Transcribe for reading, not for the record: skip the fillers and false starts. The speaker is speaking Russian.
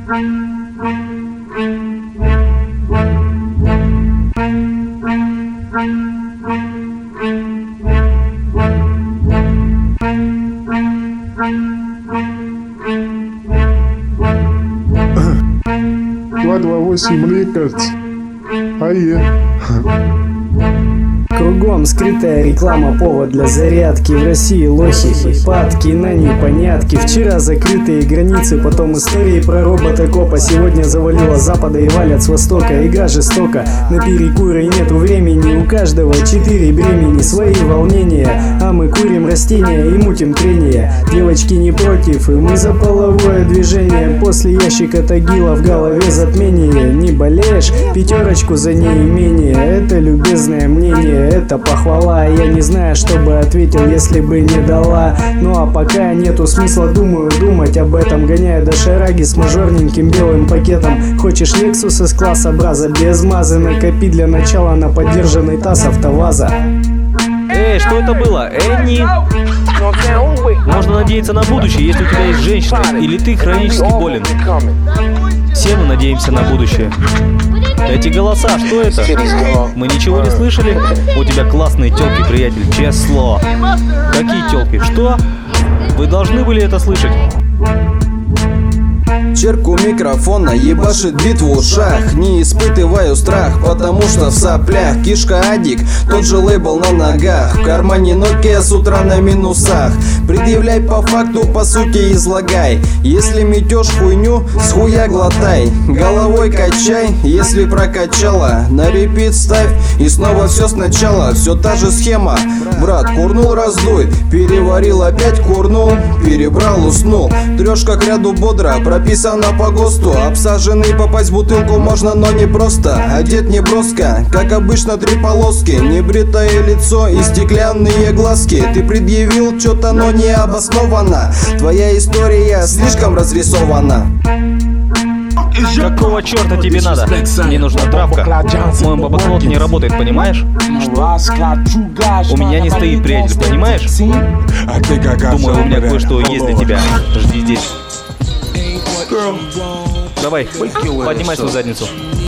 Рекордс. Кругом скрытая реклама, повод для зарядки. В России лохи, падки на непонятки. Вчера закрытые границы, потом истории про робота-копа. Сегодня завалило запада и валят с востока. Игра жестока, на перекуры нету времени. У каждого 4 бремени, свои волнения. А мы курим растения и мутим трение. Девочки не против, и мы за половое движение. После ящика тагила в голове затмение. Не болеешь? 5 за неимение. Это любезное мнение, это похвала. Я не знаю, что бы ответил, если бы не дала. Ну а пока нету смысла, думаю, думать об этом. Гоняю до шараги с мажорненьким белым пакетом. Хочешь Lexus с класса Браза? Без мазы накопи для начала на поддержанный таз АвтоВАЗа. Эй, что это было? Энни? Можно надеяться на будущее, если у тебя есть женщина, или ты хронически болен. Все мы надеемся на будущее. Эти голоса, что это? Мы ничего не слышали? У тебя классные тёлки, приятель, честное слово. Какие тёлки? Что? Вы должны были это слышать. Черку микрофона ебашит бит в ушах. Не испытываю страх, потому что в соплях. Кишка Адик, тот же лейбл на ногах. В кармане Nokia с утра на минусах. Предъявляй по факту, по сути излагай. Если метешь хуйню, с хуя глотай. Головой качай, если прокачала. На репит ставь и снова все сначала. Все та же схема, брат, курнул, раздуй. Переварил, опять курнул, перебрал, уснул. Трешка к ряду бодро, прописана по ГОСТу. Обсаженный попасть в бутылку можно, но не просто. Одет не броско, как обычно 3 полоски. Небритое лицо и стеклянные глазки. Ты предъявил что-то, но не обоснованно. Твоя история слишком разрисована. Какого черта тебе надо? Мне нужна травка. Мой бабаклот не работает, понимаешь? У меня не стоит, приятель, понимаешь? Думаю, у меня кое-что есть для тебя. Жди здесь. Давай, поднимай свою задницу.